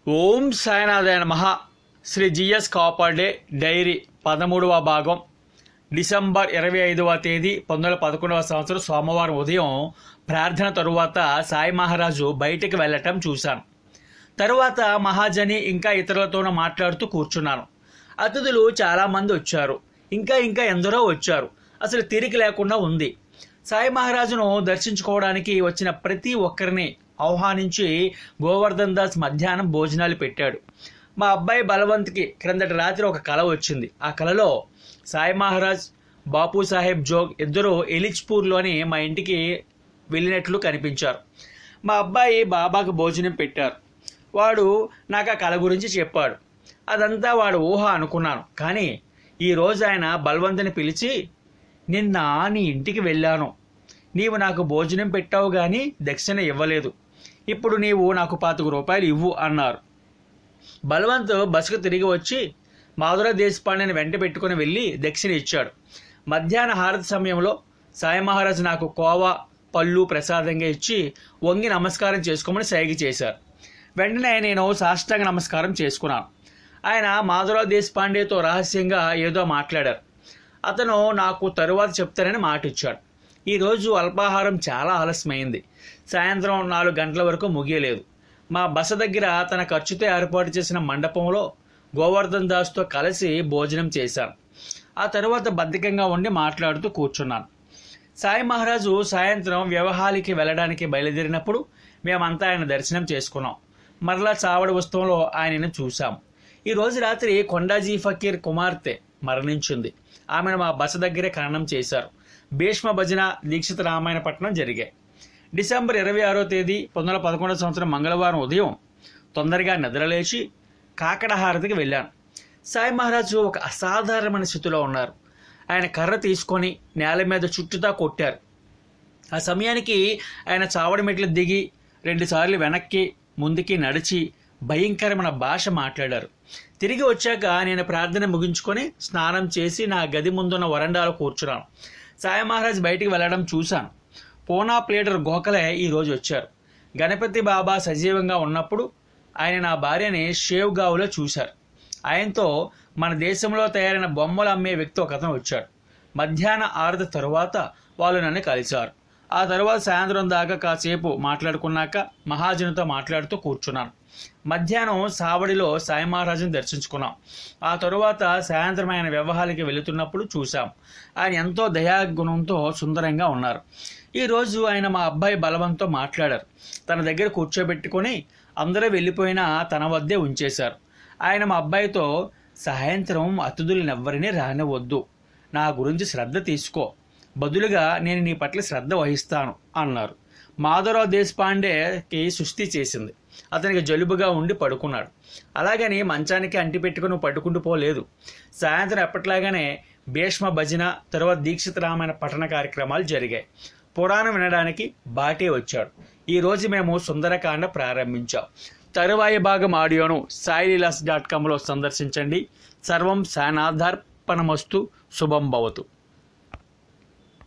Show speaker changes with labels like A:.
A: ఓం సాయినాథాయ నమః. Shri G S Khaparde diary 13వ భాగం డిసెంబర్ 25వ తేదీ 2011వ సంవత్సరం సోమవారం ఉదయం ప్రార్థన తరువాత సాయి మహారాజు బయటికి వెళ్ళటం చూశాను. తరువాత మహాజని ఇంకా ఇతరులతోనూ మాట్లాడుతూ కూర్చున్నాను. అతిథులు చాలామంది వచ్చారు. ఇంకా ఎందరో వచ్చారు. అసలు తీరిక లేకుండా ఉంది. సాయి మహారాజును దర్శించుకోవడానికి వచ్చిన ప్రతి ఒక్కరిని ఆహ్వానించి గోవర్ధన్ దాస్ మధ్యాహ్నం భోజనాలు పెట్టాడు. మా అబ్బాయి బలవంత్కి క్రిందటి రాత్రి ఒక కల వచ్చింది. ఆ కలలో సాయి మహారాజ్, బాపు సాహెబ్ జోగ్ ఇద్దరు ఎలిచ్పూర్లోని మా ఇంటికి వెళ్ళినట్లు కనిపించారు. మా అబ్బాయి బాబాకు భోజనం పెట్టారు. వాడు నాకు ఆ కళ గురించి చెప్పాడు. అదంతా వాడు ఊహ అనుకున్నాను. కానీ ఈరోజు ఆయన బలవంతుని పిలిచి, నిన్న నీ ఇంటికి వెళ్ళాను, నీవు నాకు భోజనం పెట్టావు కానీ దక్షిణ ఇవ్వలేదు, ఇప్పుడు నీవు నాకు 25 రూపాయలు ఇవ్వు అన్నారు. బలవంత్ బస్సుకు తిరిగి వచ్చి మాధుర దేశపాండేని వెంట పెట్టుకుని వెళ్ళి దక్షిణ ఇచ్చాడు. మధ్యాహ్న హారతి సమయంలో సాయి మహారాజ్ నాకు కోవా పళ్ళు ప్రసాదంగా ఇచ్చి వంగి నమస్కారం చేసుకోమని సైగ చేశారు. వెంటనే నేను సాష్టాంగ నమస్కారం చేసుకున్నాను. ఆయన మాధుర దేశపాండేతో రహస్యంగా ఏదో మాట్లాడారు. అతను నాకు తరువాత చెప్తానని మాట ఇచ్చాడు. ఈరోజు అల్పాహారం చాలా ఆలస్యమైంది. సాయంత్రం 4 గంటల వరకు ముగియలేదు. మా బస దగ్గర తన ఖర్చుతో ఏర్పాటు చేసిన మండపంలో గోవర్ధన్ దాస్తో కలిసి భోజనం చేశాను. ఆ తరువాత బద్ధకంగా ఉండి మాట్లాడుతూ కూర్చున్నాను. సాయి మహారాజు సాయంత్రం వ్యవహారికి వెళ్ళడానికి బయలుదేరినప్పుడు మేమంతా ఆయన దర్శనం చేసుకున్నాం. మరలా చావడి ఉత్సవంలో ఆయనను చూశాం. ఈరోజు రాత్రి కొండాజీ ఫకీర్ కుమార్తె మరణించింది. ఆమెను మా బస దగ్గరే ఖననం చేశారు. భీష్మ భజన, దీక్షిత రామాయణ పఠనం జరిగాయి. డిసెంబర్ 26వ తేదీ 2011 సంవత్సరం మంగళవారం ఉదయం తొందరగా నిద్రలేచి కాకడ హారతికి వెళ్ళాను. సాయి మహారాజు ఒక అసాధారణమైన స్థితిలో ఉన్నారు. ఆయన కర్ర తీసుకొని నేల మీద చుట్టూతా కొట్టారు. ఆ సమయానికి ఆయన చావడి మెట్లు దిగి 2 సార్లు వెనక్కి ముందుకి నడిచి భయంకరమైన భాష మాట్లాడారు. తిరిగి వచ్చాక నేను ప్రార్థన ముగించుకొని స్నానం చేసి నా గది ముందున్న వరండాలో కూర్చున్నాను. సాయి మహారాజ్ బయటికి వెళ్ళడం చూశాను. పూనా ప్లేడర్ గోఖలే ఈరోజు వచ్చారు. గణపతి బాబా సజీవంగా ఉన్నప్పుడు ఆయన నా భార్యని షేవ్గావ్లో చూశారు. ఆయనతో మన దేశంలో తయారైన బొమ్మలు అమ్మే వ్యక్తి ఒకతను వచ్చాడు. మధ్యాహ్న ఆరతి తరువాత వాళ్ళు నన్ను కలిశారు. ఆ తరువాత సాయంత్రం దాకా కాసేపు మాట్లాడుకున్నాక మహాజనుతో మాట్లాడుతూ కూర్చున్నాను. మధ్యాహ్నం సావడిలో సాయి మహారాజుని దర్శించుకున్నాం. ఆ తరువాత సాయంత్రం ఆయన వ్యవహారానికి వెళుతున్నప్పుడు చూశాం. ఆయన ఎంతో దయాగుణంతో సుందరంగా ఉన్నారు. ఈరోజు ఆయన మా అబ్బాయి బలవంతో మాట్లాడారు. తన దగ్గర కూర్చోబెట్టుకొని అందరూ వెళ్ళిపోయినా తన వద్దే ఉంచేశారు. ఆయన మా అబ్బాయితో, సాయంత్రం అతిథులనెవ్వరినీ రానివద్దు, నా గురించి శ్రద్ధ తీసుకో, బదులుగా నేను నీ పట్ల శ్రద్ధ వహిస్తాను అన్నారు. మాధవరావు దేశపాండేకి సుస్థి చేసింది. అతనికి జలుబుగా ఉండి పడుకున్నాడు. అలాగని మంచానికి అంటిపెట్టుకుని పడుకుంటూ పోలేదు. సాయంత్రం ఎప్పట్లాగానే భీష్మ భజన, తరువాత దీక్షిత రామాయణ పఠన కార్యక్రమాలు జరిగాయి. పురాణం వినడానికి బాటే వచ్చాడు. ఈరోజు మేము సుందరకాండ ప్రారంభించాం. తరువాయి భాగం ఆడియోను saileelas.comలో సందర్శించండి. సర్వం సాయినాథార్పణమస్తు. శుభం భవతు.